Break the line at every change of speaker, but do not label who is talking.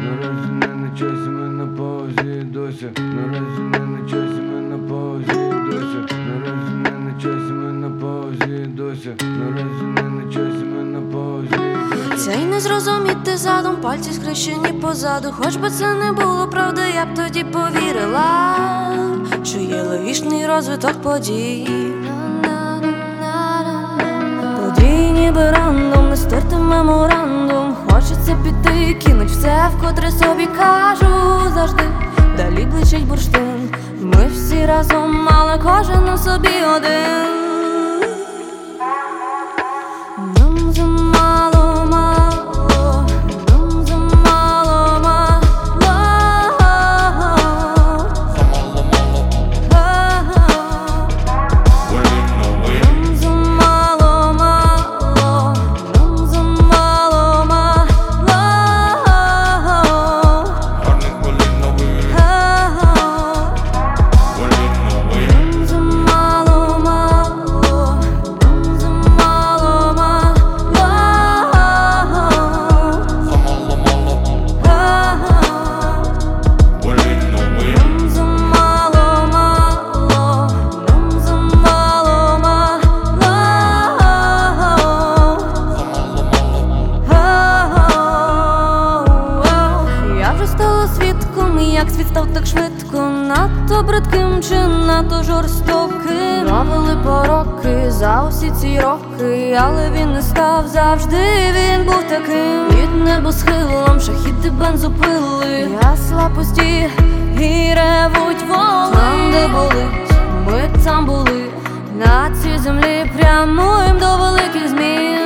наразі не на часі, ми на паузі досі. Наразі не на часі, ми на паузі досі. Наразі не на часі, ми на паузі досі. Наразі не на часі, ми на паузі досі.
Це й не зрозуміти задум, пальці схрещені позаду. Хоч би це не було правди, я б тоді повірила, що є логічний розвиток подій. Події ніби рандом, не стерти меморандум. Хочеться піти, кинуть все, вкотре собі кажу завжди. Далі блищить бурштин, ми всі разом, але кожен у собі один. Нам замало, мало, нам замало, мало. Нам замало, мало, нам замало, мало. Як світ став так швидко, надто бридким чи надто жорстоким. Правили пороки за усі ці роки, але він не став завжди, він був таким. Під небосхилом шахіди бензопили, ясла пусті і ревуть воли. Там, де болить, ми там були, на цій землі прямуєм до великих змін.